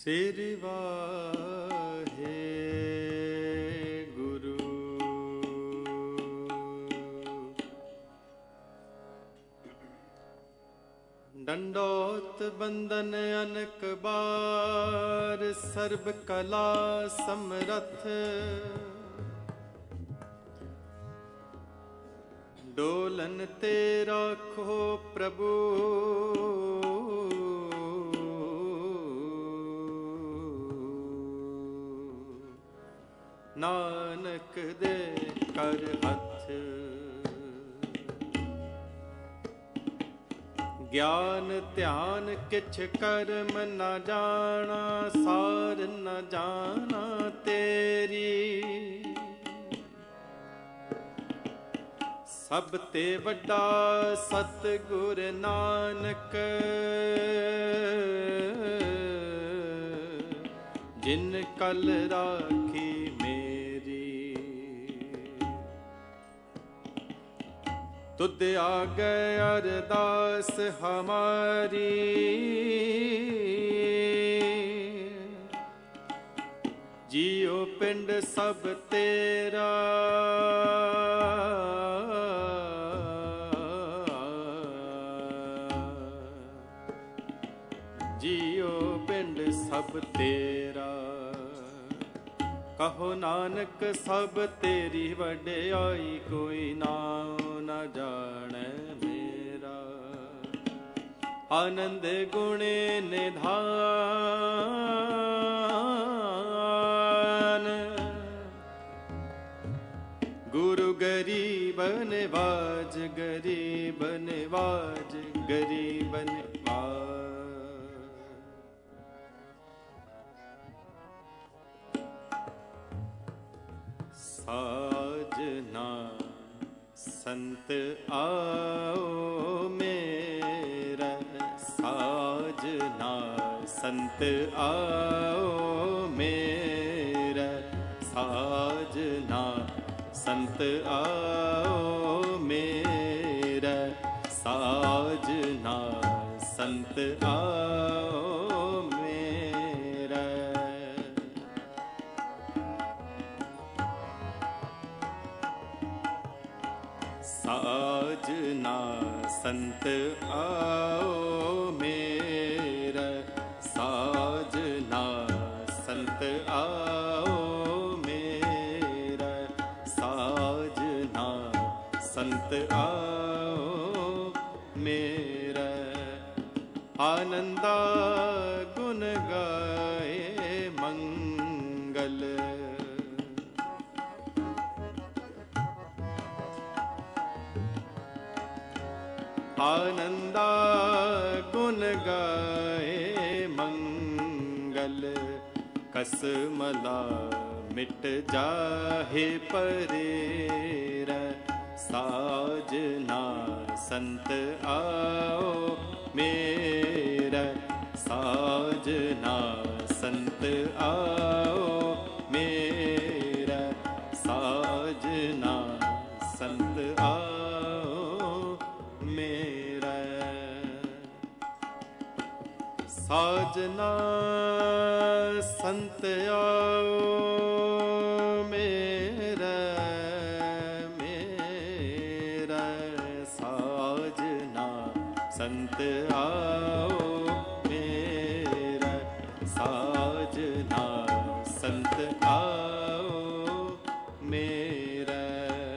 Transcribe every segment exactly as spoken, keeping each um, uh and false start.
श्री वाहे गुरु। दंडोत बंदन अनक बार, सर्ब कला समरथ। डोलन ते राखो प्रभु, नानक दे कर हथ। ज्ञान ध्यान किछ कर्म न जाना, सार न जाना तेरी। सब ते वड्डा सतगुर नानक, जिन कल राखी मेरी। तुद आगे अरदास हमारी, जियो पिंड सब तेरा। जियो पिंड सब तेरा। कहो नानक सब तेरी वड्याई, कोई नाम न जाने मेरा। आनंद गुणे निधान, गुरु गरीब निवाज, गरीब निवाज, गरीब निवाज। साजना संत आओ मेरा, साजना संत आओ मेरा। साजना संत आओ मेरा, साजना संत आओ मेरा। साजना संत आओ मेरा, साजना संत आओ मेरा। साजना संत आओ मेरा। आनंदा गुण गाए मंगल, आनंदा गुण गाए मंगल। कसमला मिट जाहे परेरा, साजना संत आओ मेरा। साजना संत आओ मेरा, साजना संत आओ मेरा। साजना संत आओ मेरा, मेरा। साजना संत आओ मेरा, साजना संत आओ मेरा।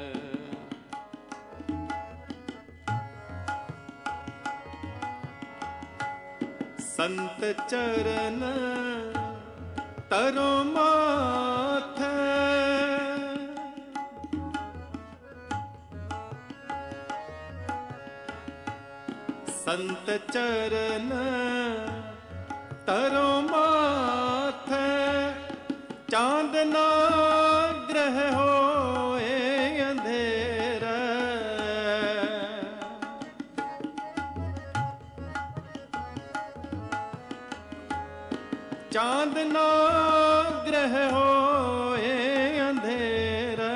संत चरण तरो माथे, संत चरण तरो माथे। चांदना ग्रह होए अंधेरा, चांदना ग्रह होए अंधेरा।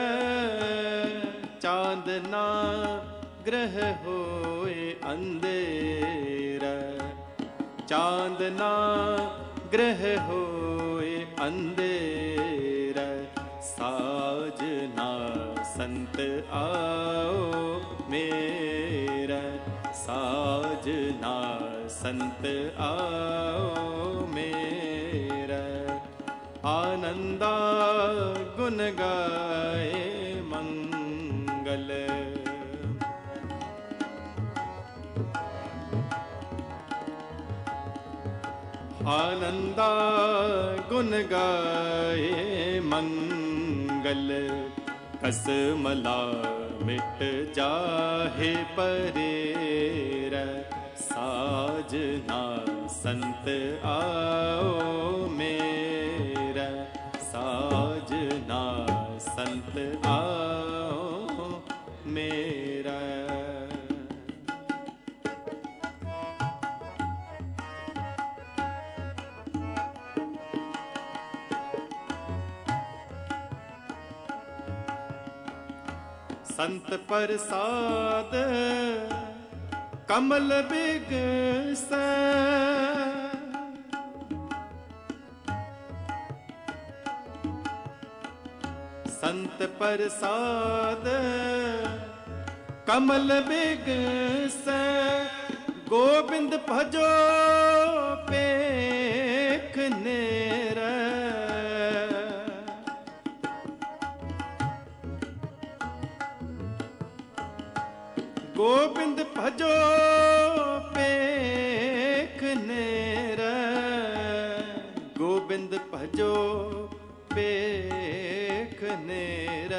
चांदना ग्रह होए अंधेरा। चांदना ग्रह होए अंधेरा, साजना संत आओ मेरा, साजना संत आओ मेरा। आनंदा गुन गाए मंगल, आनंदा गुन गाए मंगल। कसमला मिट जाहे परेरा, साजना संत आओ मेरा, साजना संत आओ मेरा। संत प्रसाद कमल बिगसै, संत प्रसाद कमल बिगसै। गोबिंद भजो पेख नेरा, गोबिंद भजो पेख नेरा, गोबिंद भजो पेख नेरा।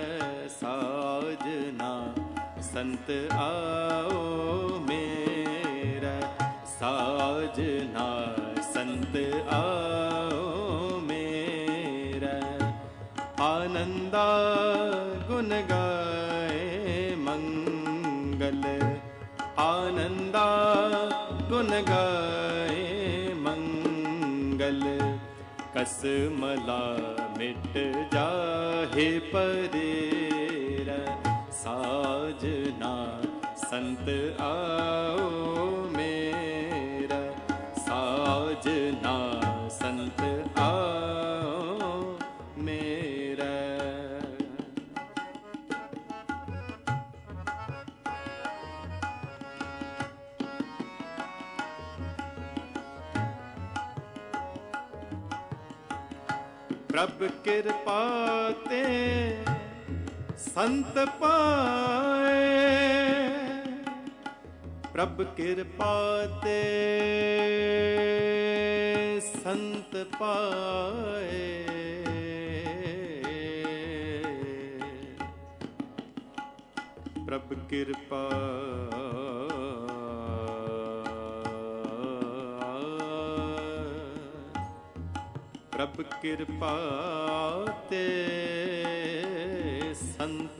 साजना संत आओ मेरा, साजना संत आओ मेरा। आनंदा गुन गाए मंगल, आनंदा गुन गाए मंगल। कसमला मिट जाहे परेरा, साजना संत आओ मेरा, साजना संत आओ मेरा। प्रभ कृपा ते संत पाए, प्रभ कृपा ते संत पाए। प्रभ कृपा प्रभ कृपा ते संत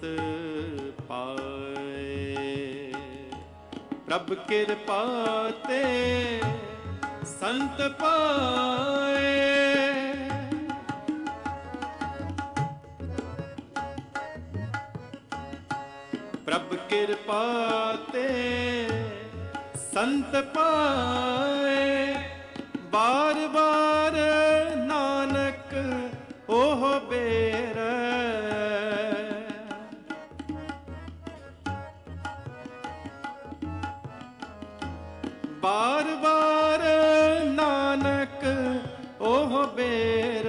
पाए, प्रभ कृपा ते संत पाए। प्रभ कृपा ते संत पाए। बार बार नानक ओह बेर, बार बार नानक ओह बेर,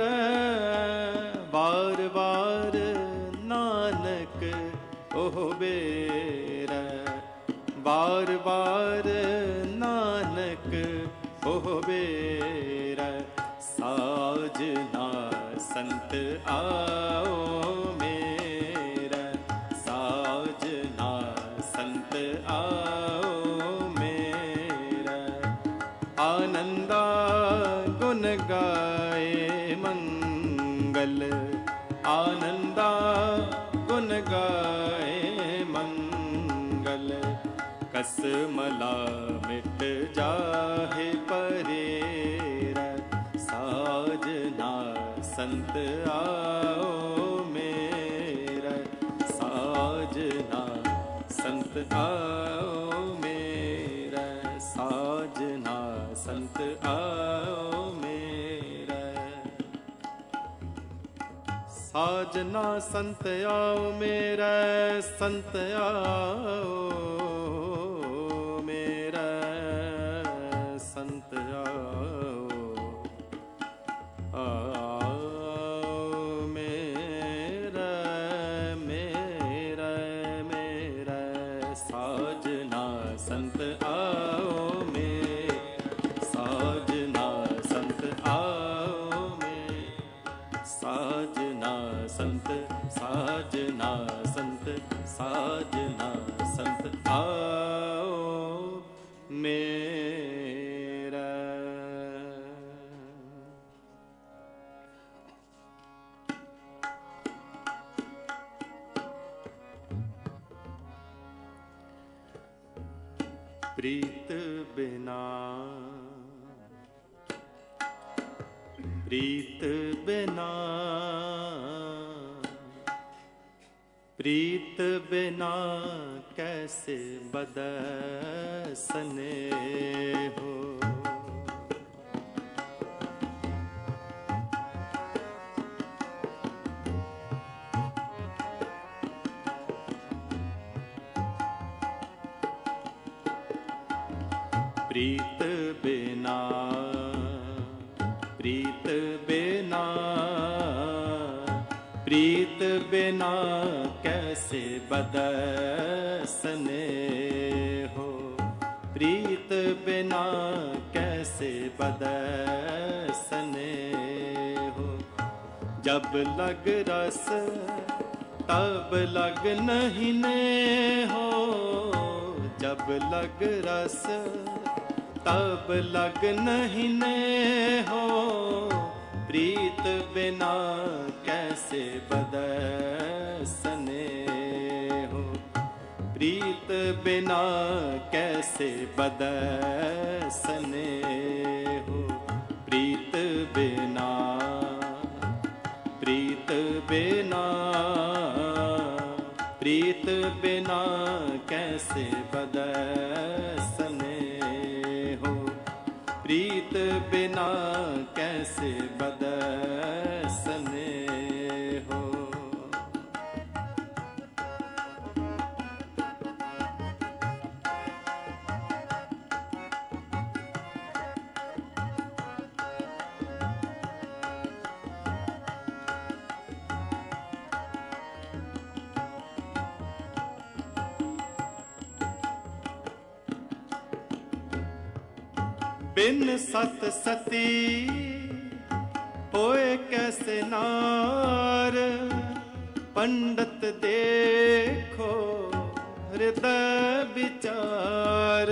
बार बार नानक ओह बेर, बार बार नानक ओह बेरा। साजना संत आओ मेरा, साजना संत आओ मेरा। आनंदा गुन गाए मंगल, आनंदा गुन गाए मंगल। कसमला मिट जाहे परेरा, साजना संत आओ मेरा, साजना संत आओ मेरा, साजना संत आओ मेरा। साजना संत आओ मेरा संत आओ मेरा संत आओ आओ मेरा मेरा मेरा साजना संत आओ मेरा साजना संत आओ मेरा साजना संत साजना संत साजना संत आओ मेरा। प्रीत बिना प्रीत बिना प्रीत बिना कैसे बदसने हो। प्रीत बिना प्रीत बिना प्रीत बिना कैसे बदसने हो। प्रीत बिना कैसे बदसने हो। जब लग रस तब लग नहीं ने हो। जब लग रस तब लग नहीं ने हो। प्रीत बिना कैसे बदसने हो। प्रीत बिना कैसे बदसने हो। प्रीत बिना प्रीत बिना प्रीत बिना कैसे बदसने हो। प्रीत बिना कैसे बदसने हो। बिन सत सती होए कैसे नार। पंडित देखो हृदय विचार।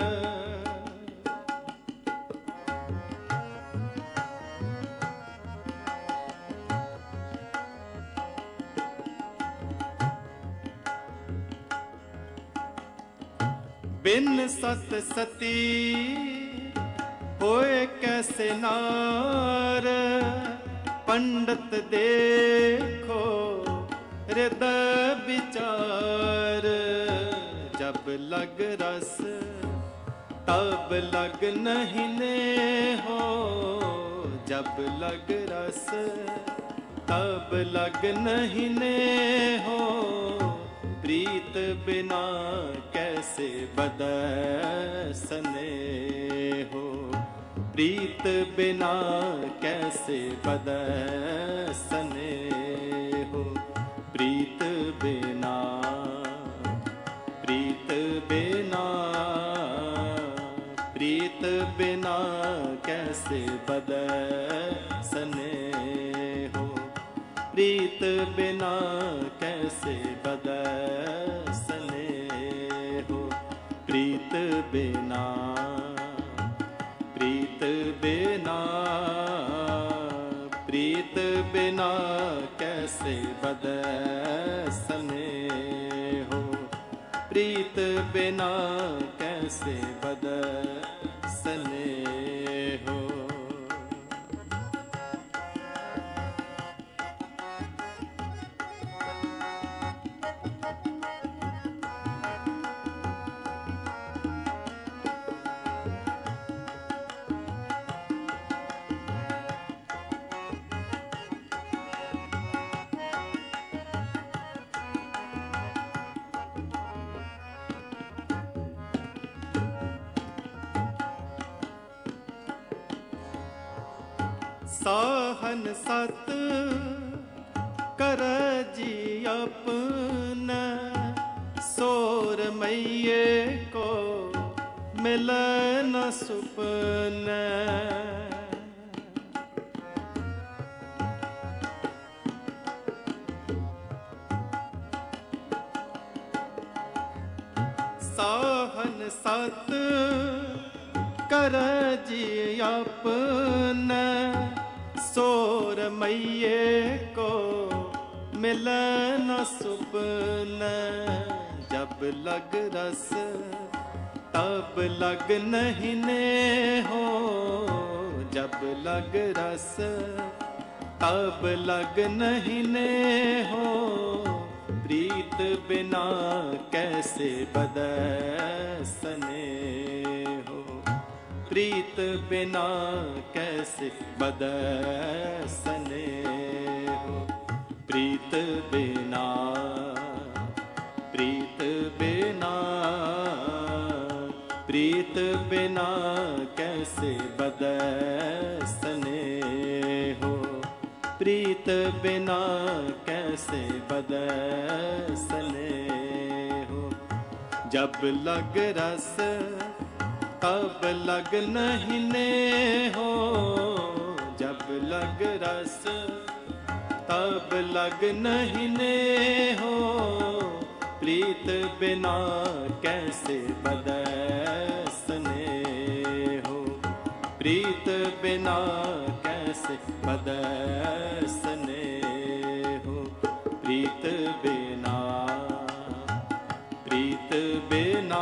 बिन सत सती होए कैसे नार। पंडित देखो हृदय विचार। जब लग रस तब लग नहीं ने हो। जब लग रस तब लग नहीं ने हो। प्रीत बिना कैसे बदसने हो। प्रीत बिना कैसे बदसने हो। प्रीत बिना प्रीत बिना प्रीत बिना कैसे बदसने हो। प्रीत बिना कैसे बदसने हो। प्रीत बिना प्रीत बिना प्रीत बिना कैसे बदसने हो। प्रीत बिना कैसे बदसने हो। साहन सत कर जी अपना, सोर मैये को मिल न सुपन। साहन सत कर जी अपना, सोर मैये को मिल न सुपन। जब लग रस तब लग नहीं ने हो, जब लग रस तब लग नहीं ने हो। प्रीत बिना कैसे बदसने हो, प्रीत बिना कैसे बदसने हो। प्रीत बिना, प्रीत बिना, प्रीत बिना कैसे बदसने हो। प्रीत बिना कैसे बदसने हो। जब लग रस तब लग नहीं ने हो, जब लग रस तब लग नहीं ने हो। प्रीत बिना कैसे बदसने हो, प्रीत बिना कैसे बदसने हो। प्रीत बिना, प्रीत बिना,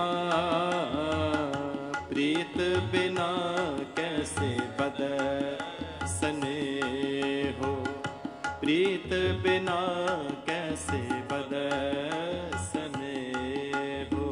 प्रीत बिना कैसे बदसने हो। प्रीत बिना कैसे बदसने हो।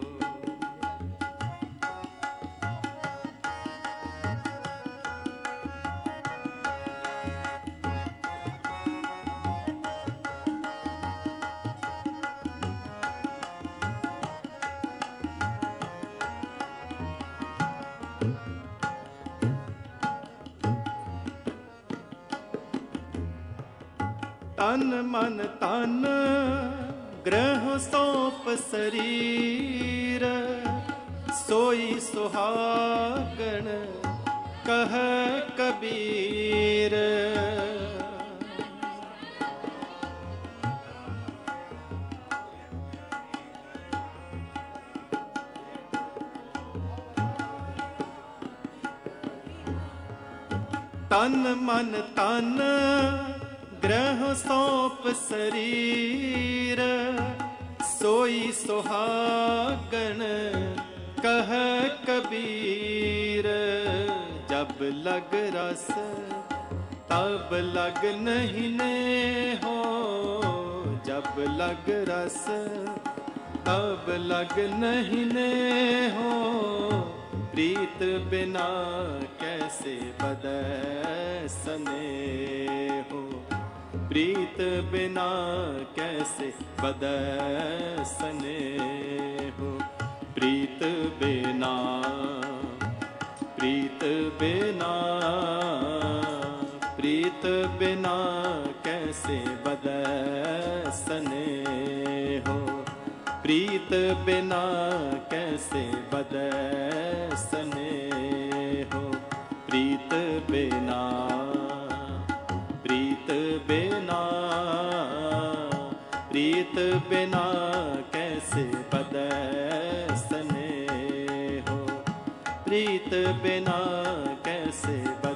तन मन तन ग्रह सौंप शरीर, सोई सुहागण कह कबीर। तन मन तन ग्रह सौंप शरीर, सोई सुहागण कह कबीर। जब लग रस तब लग नहीं ने हो, जब लग रस तब लग नहीं ने हो। प्रीत बिना कैसे बदसने हो, प्रीत बिना कैसे बदसने हो। प्रीत बिना, प्रीत बिना, प्रीत बिना कैसे बदसने हो। प्रीत बिना कैसे बदसने हो। प्रीत बिना, प्रीत बिना, प्रीत बिना कैसे बदसने हो। प्रीत बिना कैसे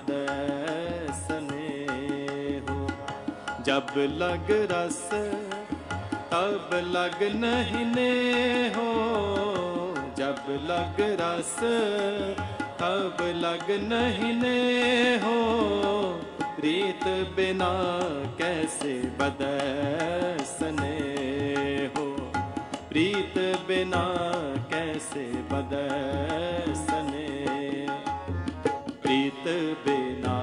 बदसने हो। जब लग रस तब लग नहीं ने हो, जब लग रस तब लग नहीं ने हो। प्रीत बिना कैसे बदसने हो। प्रीत बिना कैसे बदसने। प्रीत बिना,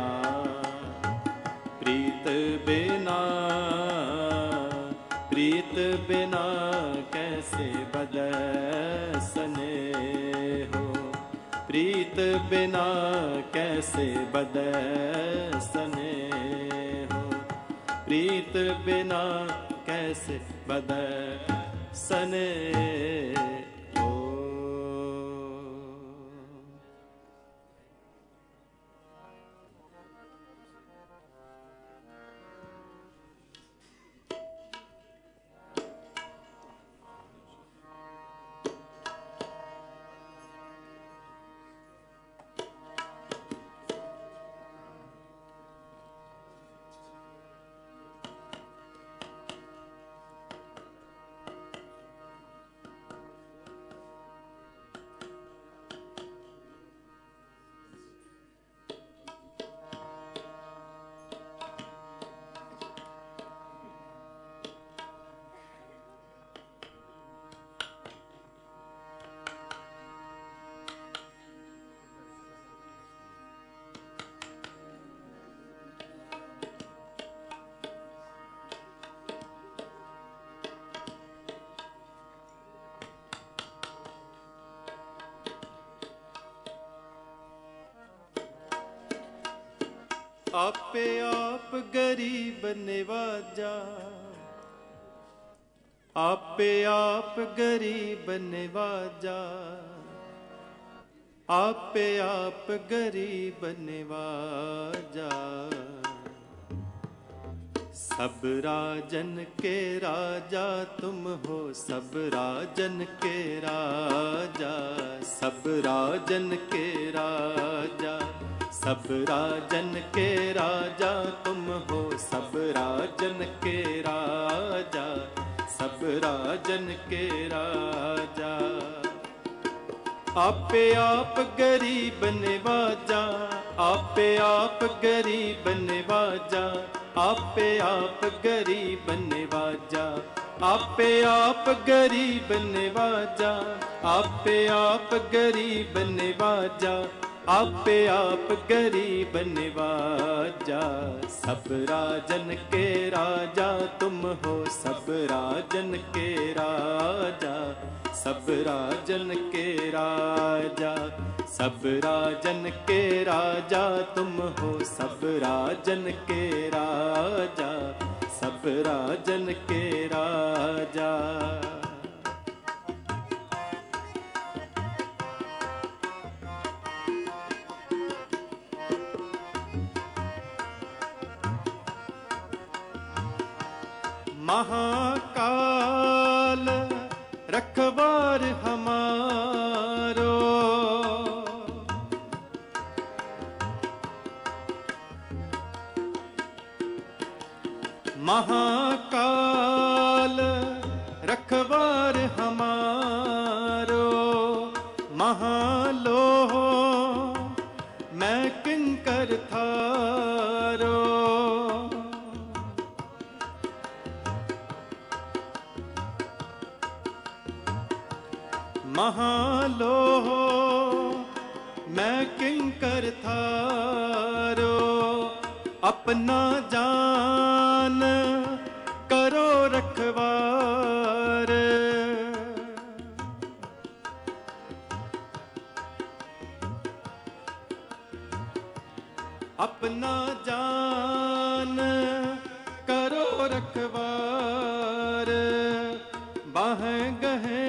प्रीत बिना, प्रीत बिना कैसे बदसने हो। प्रीत बिना कैसे बदै स्नेह, प्रीत बिना कैसे बदै स्नेह। आपे आप गरीब निवाजा, आपे आप गरीब निवाजा, आपे आप गरीब निवाजा। सब राजन के राजा तुम हो, सब राजन के राजा, सब राजन के राजा, सब राजन के राजा तुम हो, सब राजन के राजा, सब राजन के राजा। आपे आप गरीब निवाजा, आपे आप गरीब निवाजा, आपे आप गरीब निवाजा, आपे आप गरीब निवाजा, आपे आप गरीब निवाजा, आपे आप गरीब निवाजा। सब राजन के राजा तुम हो, सब राजन के राजा, सब राजन के राजा, सब राजन के राजा तुम हो, सब राजन के राजा, सब राजन के राजा। महाकाल रखवार हमारो, महाकाल रखवार हमारो, महालोह मैं किंकर थारो। महालोह मैं किंकर थारो, अपना जान करो रखवार। अपना जान करो रखवार, बाहें गहे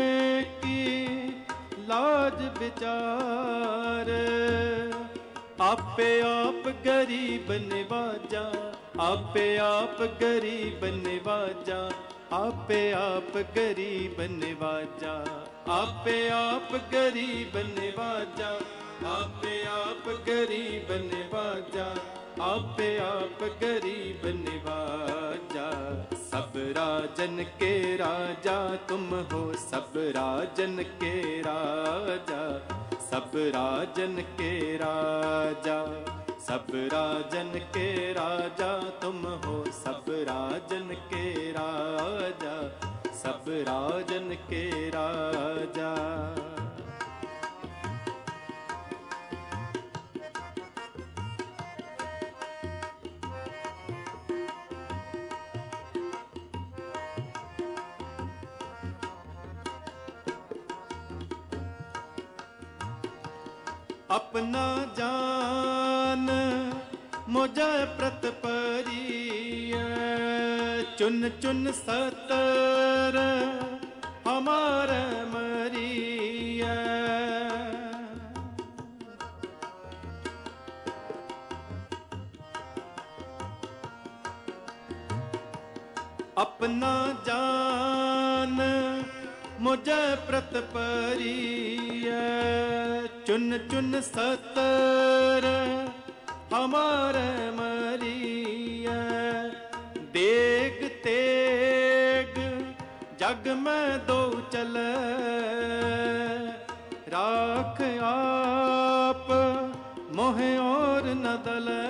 लाज विचार। आपे आप गरीब निवाजा, आपे आप गरीब निवाजा, आपे आप गरीब निवाजा, आपे आप गरीब निवाजा, आपे आप गरीब निवाजा, आपे आप गरीब निवाजा। सब राजन के राजा तुम हो, सब राजन के राजा, सब राजन के राजा, सब राजन के राजा तुम हो, सब राजन के राजा, सब राजन के राजा। अपना जान मुझे प्रत परिय, चुन चुन सतर हमारे मरिय। अपना जान मुझे प्रत परिय, चुन चुन सतर हमारे मरिय। देग तेग जग में दो चले, राख आप मोहे और न दले।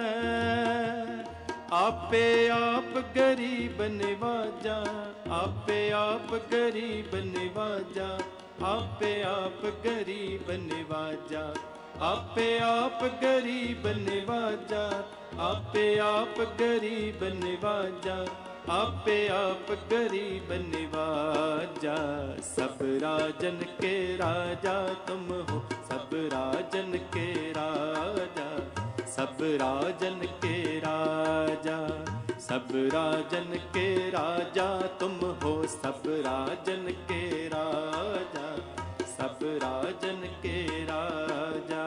आपे आप गरीब निवाजा, आपे आप गरीब निवाजा, आपे आप गरीब निवाजा, आपे आप गरीब निवाजा, आपे आप गरीब निवाजा, आपे आप गरीब निवाजा। सब राजन के राजा तुम हो, सब राजन के राजा, सब राजन के राजा, सब राजन के राजा तुम हो, सब राजन के राजा, सब राजन के राजा।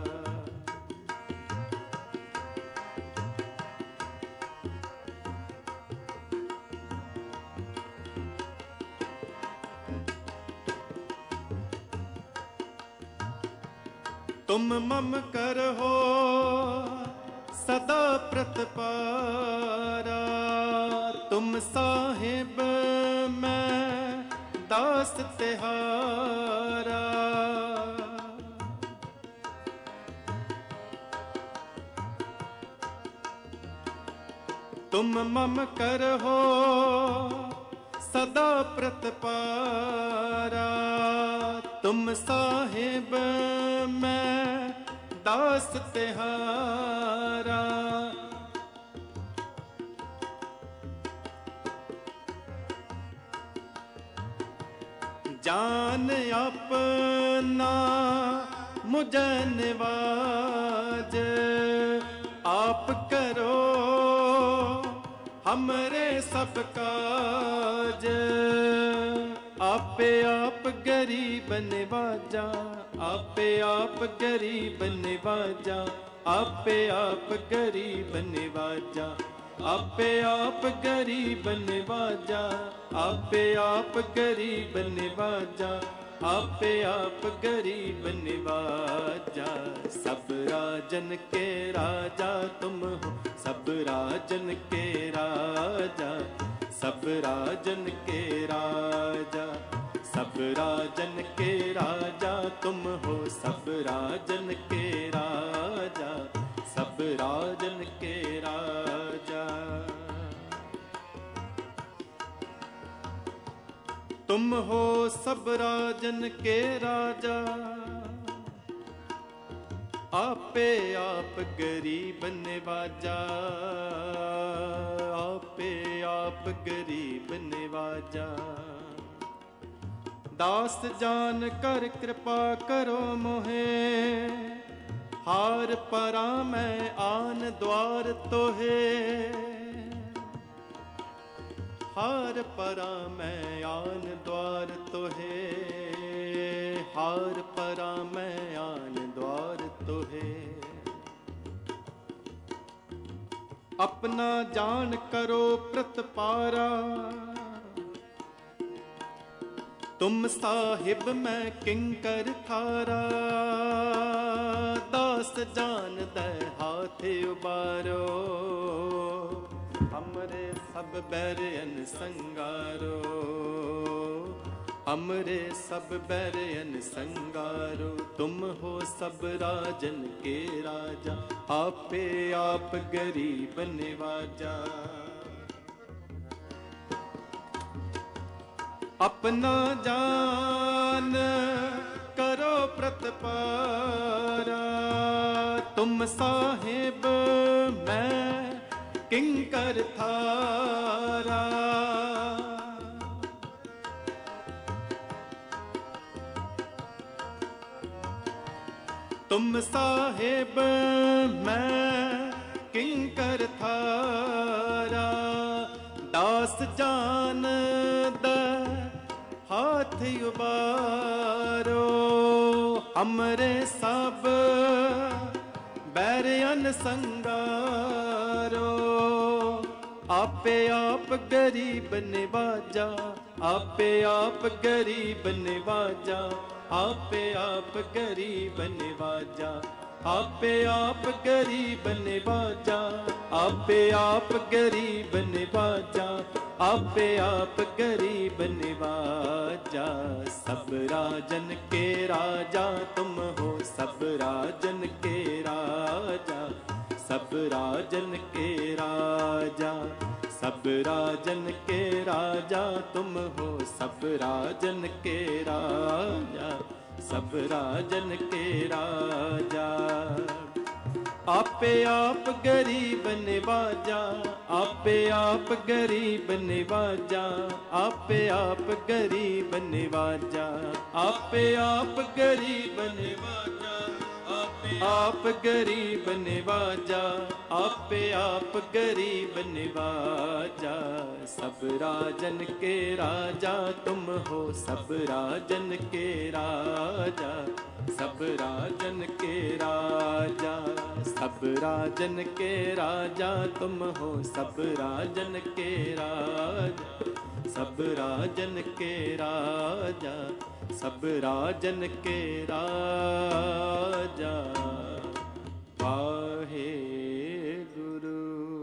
तुम मम कर हो सदा प्रतपारा, तुम साहिब मैं दास तिहारा। तुम मम कर हो सदा प्रतपारा, तुम साहिब मैं दास तिहारा। जान अपना मुझे निवाज, आप करो हमरे सब काज। आपे आप गरीब निवाजा, आपे आप गरीब निवाजा, आपे आप गरीब निवाजा, आपे आप गरीब निवाजा, आपे आप गरीब निवाजा, आपे आप गरीब निवाजा। सब राजन के राजा तुम हो, सब राजन के राजा, सब राजन के राजा, सब राजन के राजा तुम हो, सब राजन के राजा, सब राजन के राजा। तुम हो सब राजन के राजा, आपे आप गरीब निवाजा, आपे आप गरीब निवाजा। दास जान कर कृपा करो मोहे, हार परा मैं आन द्वार तोहे। हार परा मैं आन द्वार तोहे, हार परा मैं आन द्वार तोहे। अपना जान करो प्रतपारा, तुम साहिब मैं किंकर थारा। दास जान दे हाथ उबारो, हमरे सब बैरयन संगारो, हमरे सब बैरयन संगारो। तुम हो सब राजन के राजा, आपे आप गरीब निवाजा। अपना जान करो प्रतपारा, तुम साहिब मैं किंकर थारा। तुम साहेब मैं किंकर थारा, दास जान द हाथ उबारो, हमरे सब बैरियन संगारो। आपे आप गरीब निवाजा, आपे आप गरीब निवाजा, आपे आप गरीब निवाजा, आपे आप गरीब निवाजा, आपे आप गरीब निवाजा, आपे आप गरीब निवाजा। सब राजन के राजा तुम हो, सब राजन के राजा, सब राजन के राजा, सब राजन के राजा तुम हो, सब राजन के राजा, सब राजन के राजा। आपे आप गरीब निवाजा, आपे आप गरीब निवाजा, आपे आप गरीब निवाजा, आपे आप गरीब निवाजा, आपे आप गरीब निवाजा, आपे आप गरीब निवाजा। सब राजन के राजा तुम हो, सब राजन के राजा, सब राजन के राजा, सब राजन के राजा तुम हो, सब राजन के राजा, सब राजन के राजा, सब राजन के राजा। वाहे गुरु।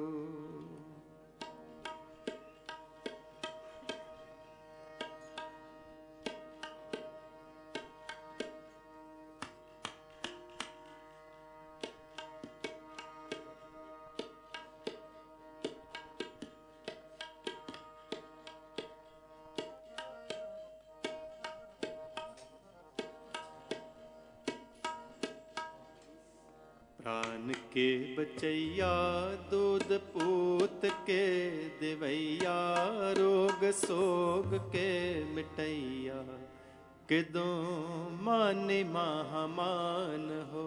प्राण के बचैया दूध पूत के देवैया, रोग सोग के मिटैया, किदो मानि महामान हो।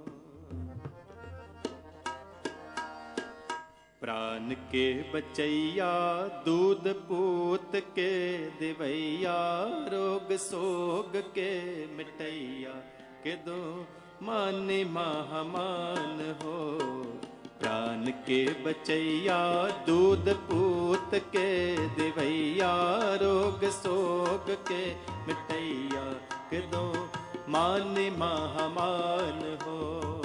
प्राण के बचैया दूध पूत के देवैया, रोग सोग के मिटैया, किदो मानि महामान हो। प्राण के बचैया दूध पूत के देवैया, रोग सोग के मिटैया, किदो मानि महामान हो।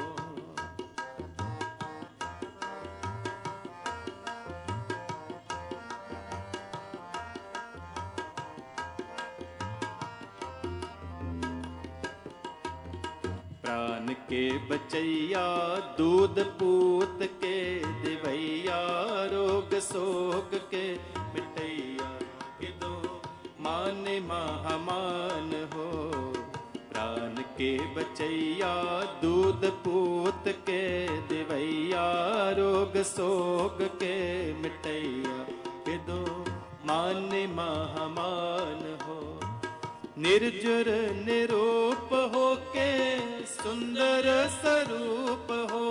प्राण के बचैया दूध पूत के देवैया, रोग सोग के मिटैया, किदो मानि महामान हो। प्राण के बचैया दूध पूत के देवैया, रोग सोग के मिटैया, किदो मानि महामान हो। निर्जुर निरूप हो के सुंदर स्वरूप हो,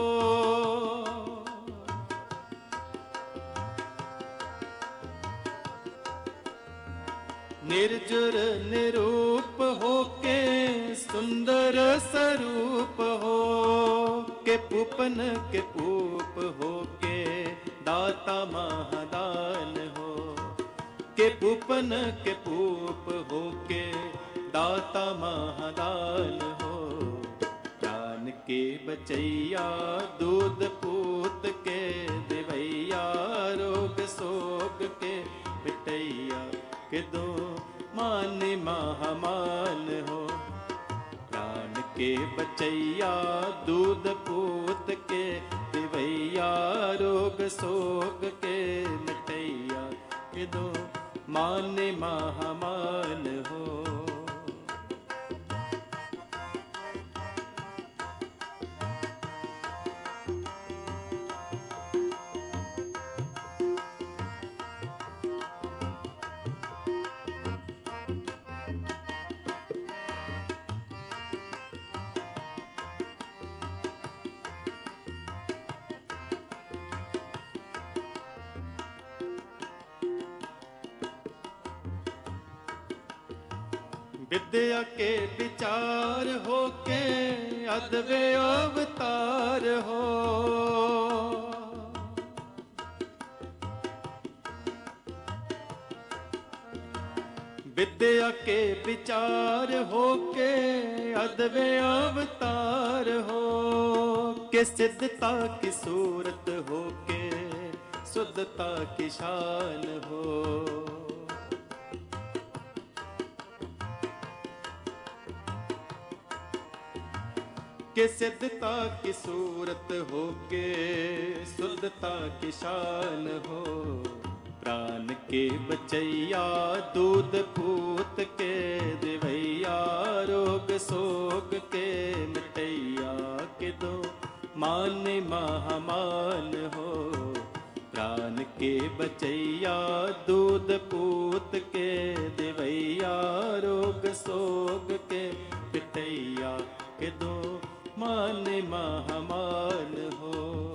निर्जुर निरूप हो के सुंदर स्वरूप हो, के पूपन के पूप हो के दाता महादान हो, के पूपन के पूप हो के दाता महादान हो। प्राण के बचैया दूध पूत के देवैया, रोग सोग के मिटैया, किदो मानि महामान हो। प्राण के बचैया दूध पूत के देवैया, रोग सोग के मिटैया, किदो मानि महामान हो। विद्या के विचार हो के अद्वे अवतार हो। विद्या के विचार हो के अद्वे अवतार हो के सिद्धता की सूरत हो के शुद्धता की शान हो। के सिद्धता की सूरत हो के शुद्धता की शान हो। प्राण के बचैया दूध पूत के दिवैया रोग सोग के मिटैया के दो मान महामान हो। प्राण के बचैया दूध पूत के दिवैया रोग सोग के मिटैया के दो मान महामान हो।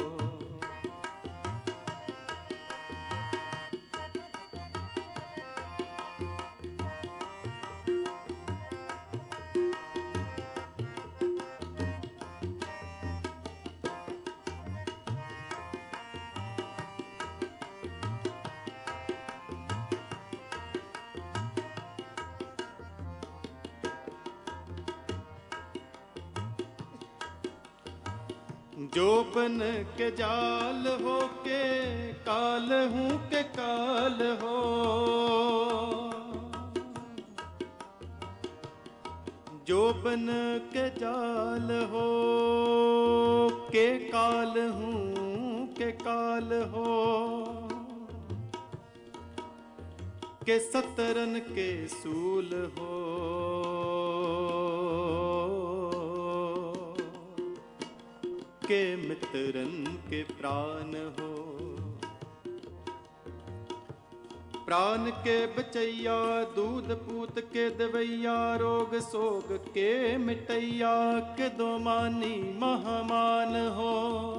जोबन के जाल हो के काल हूँ के काल हो। जोबन के जाल हो के काल हूँ के काल हो के सतरन के सूल हो। के मित्रन के प्राण हो। प्राण के बचैया दूध पूत के दवैया रोग सोग के मिटैया के दो मानी महामान हो।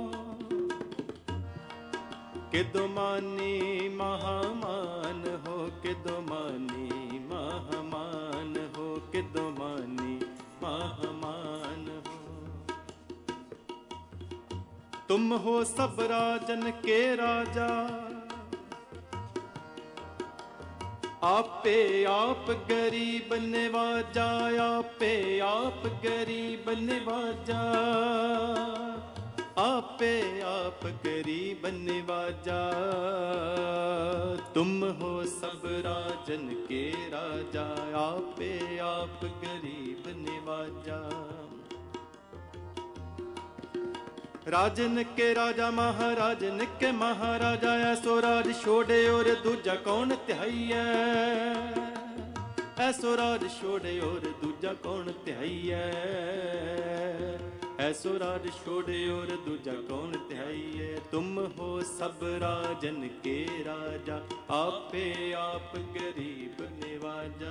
के दो मानी महामान हो के दो मानी महामान हो के दो मानी महामान हो। तुम हो सब राजन के राजा आपे आप गरीब निवाजा। आपे आप गरीब निवाजा आपे आप गरीब निवाजा। तुम हो सब राजन के राजा आपे आप गरीब निवाजा। राजन के राजा महाराजन के महाराजा ऐसो राज छोड़े और दूजा कौन तिहाई है। ऐसो राज छोड़े और दूजा कौन तिहाई है। ऐसो राज छोड़े और दूजा कौन तिहाई है। तुम हो सब राजन के राजा आपे आप गरीब निवाजा।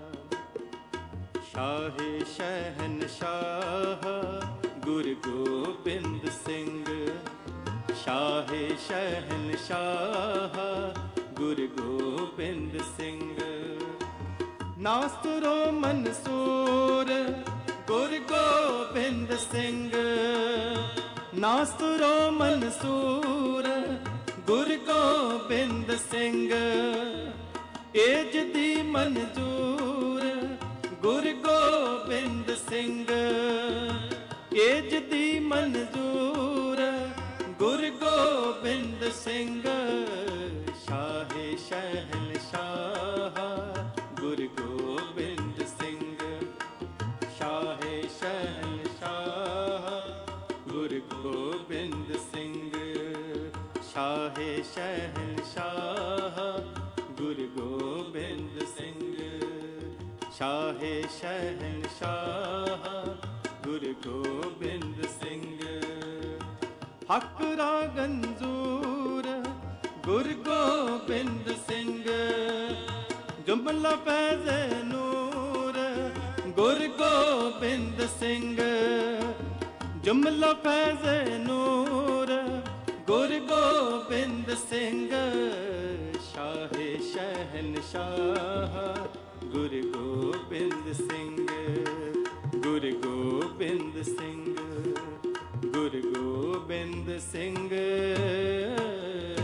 शाहे शहनशाह गुरु गोबिंद सिंह। शाहे शहनशाह गुरु गोबिंद सिंह। नासुरो मंसूर गुरु गोबिंद सिंह। नासुरो मंसूर गुरु गोबिंद सिंह। एज दी मंजूर गुरु गोबिंद सिंह। एज दी मंजूर गुरु गोबिंद सिंह। शाहे शहनशाह गुरु गोबिंद सिंह। शाहे शहनशाह गुरु गोबिंद सिंह। शाहे शहनशाह गुरु गोबिंद सिंह। शाहे शहनशाह गुरु गोबिंद सिंह। हकरा गंजूर गुरु गोबिंद सिंह। जुमला फैज़ नूर गुरु गोबिंद सिंह। जुमला फैज़ नूर गुरु गोबिंद सिंह। शाहे शहनशाह ਗੁਰੂ ਗੋਬਿੰਦ ਸਿੰਘ, ਗੁਰੂ ਗੋਬਿੰਦ ਸਿੰਘ, ਗੁਰੂ ਗੋਬਿੰਦ ਸਿੰਘ।